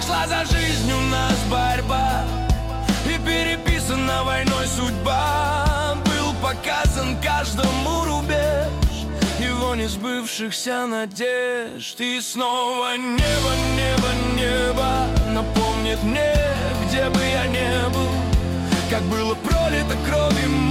шла за жизнь у нас борьба, и переписана войной судьба. Был показан каждому рубеж его несбывшихся надежд. И снова небо, небо, небо напомнит мне, где бы я не был, как было пролито кровью